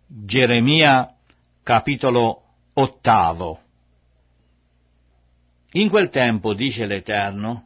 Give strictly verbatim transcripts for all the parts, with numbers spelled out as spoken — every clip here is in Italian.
Geremia, capitolo ottavo. In quel tempo, dice l'Eterno,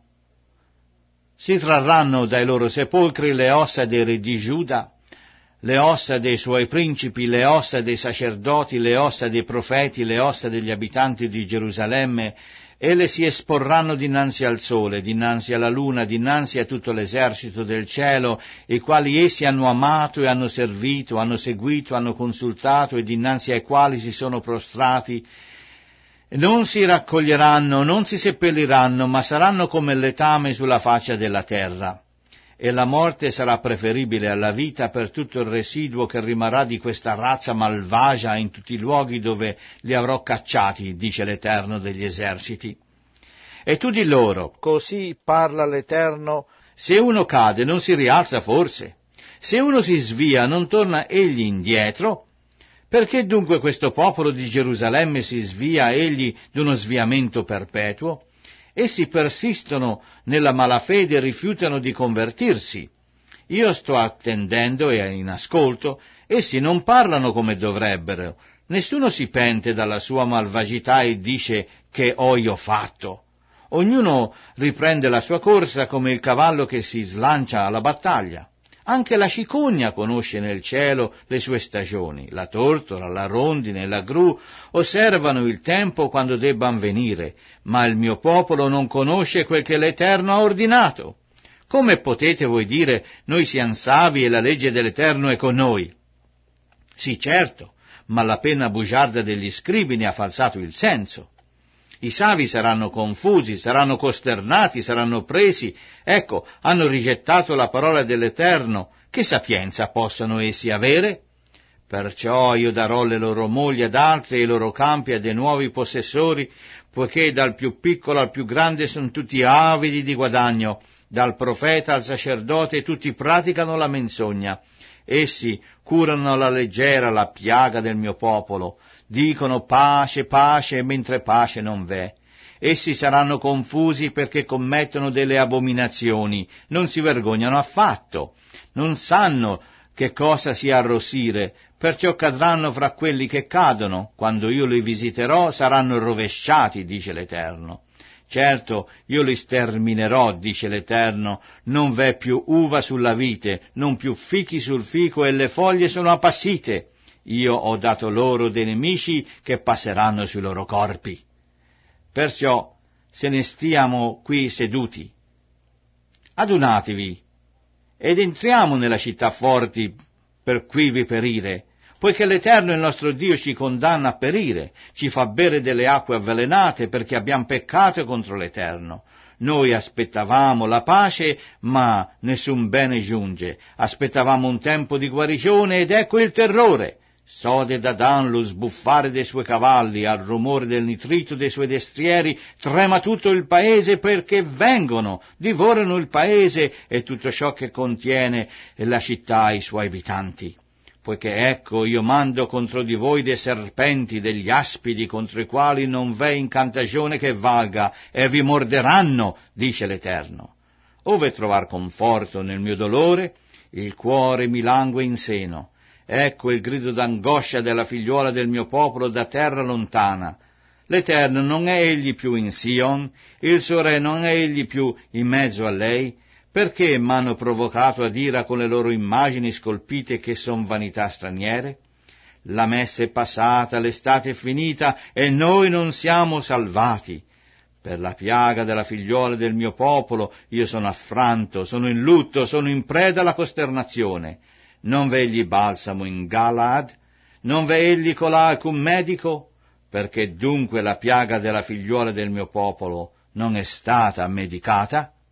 si trarranno dai loro sepolcri le ossa dei re di Giuda, le ossa dei suoi principi, le ossa dei sacerdoti, le ossa dei profeti, le ossa degli abitanti di Gerusalemme, e le si esporranno dinanzi al sole, dinanzi alla luna, dinanzi a tutto l'esercito del cielo, i quali essi hanno amato e hanno servito, hanno seguito, hanno consultato e dinanzi ai quali si sono prostrati. Non si raccoglieranno, non si seppelliranno, ma saranno come il letame sulla faccia della terra. E la morte sarà preferibile alla vita per tutto il residuo che rimarrà di questa razza malvagia in tutti i luoghi dove li avrò cacciati, dice l'Eterno degli eserciti. E tu di loro, così parla l'Eterno, se uno cade non si rialza forse? Se uno si svia non torna egli indietro? Perché dunque questo popolo di Gerusalemme si svia egli d'uno sviamento perpetuo? Essi persistono nella malafede e rifiutano di convertirsi. Io sto attendendo e in ascolto, essi non parlano come dovrebbero, nessuno si pente dalla sua malvagità e dice che ho io fatto. Ognuno riprende la sua corsa come il cavallo che si slancia alla battaglia. Anche la cicogna conosce nel cielo le sue stagioni, la tortora, la rondine, la gru osservano il tempo quando debban venire, ma il mio popolo non conosce quel che l'Eterno ha ordinato. Come potete voi dire, noi siamo savi e la legge dell'Eterno è con noi? Sì, certo, ma la penna bugiarda degli scribi ne ha falsato il senso. I savi saranno confusi, saranno costernati, saranno presi. Ecco, hanno rigettato la parola dell'Eterno. Che sapienza possono essi avere? Perciò io darò le loro mogli ad altri e i loro campi a dei nuovi possessori, poiché dal più piccolo al più grande sono tutti avidi di guadagno, dal profeta al sacerdote tutti praticano la menzogna. Essi curano alla leggera la piaga del mio popolo, dicono pace, pace, mentre pace non v'è. Essi saranno confusi perché commettono delle abominazioni, non si vergognano affatto, non sanno che cosa sia arrossire, perciò cadranno fra quelli che cadono, quando io li visiterò saranno rovesciati, dice l'Eterno. Certo, io li sterminerò, dice l'Eterno, non v'è più uva sulla vite, non più fichi sul fico e le foglie sono appassite. Io ho dato loro dei nemici che passeranno sui loro corpi. Perciò se ne stiamo qui seduti. Adunatevi ed entriamo nella città forti per quivi perire, poiché l'Eterno il nostro Dio ci condanna a perire, ci fa bere delle acque avvelenate perché abbiamo peccato contro l'Eterno. Noi aspettavamo la pace, ma nessun bene giunge. Aspettavamo un tempo di guarigione ed ecco il terrore. Sode da Dan lo sbuffare dei suoi cavalli, al rumore del nitrito dei suoi destrieri, trema tutto il paese perché vengono, divorano il paese e tutto ciò che contiene e la città e i suoi abitanti. Poiché ecco io mando contro di voi dei serpenti, degli aspidi, contro i quali non v'è incantagione che valga, e vi morderanno, dice l'Eterno. Ove trovar conforto nel mio dolore, il cuore mi langue in seno. Ecco il grido d'angoscia della figliuola del mio popolo da terra lontana. L'Eterno non è egli più in Sion, il suo re non è egli più in mezzo a lei? Perché m'hanno provocato ad ira con le loro immagini scolpite che son vanità straniere? La messa è passata, l'estate è finita e noi non siamo salvati. Per la piaga della figliuola del mio popolo io sono affranto, sono in lutto, sono in preda alla costernazione. Non v'è egli balsamo in Galaad? Non v'è egli colà alcun medico? Perché dunque la piaga della figliuola del mio popolo non è stata medicata?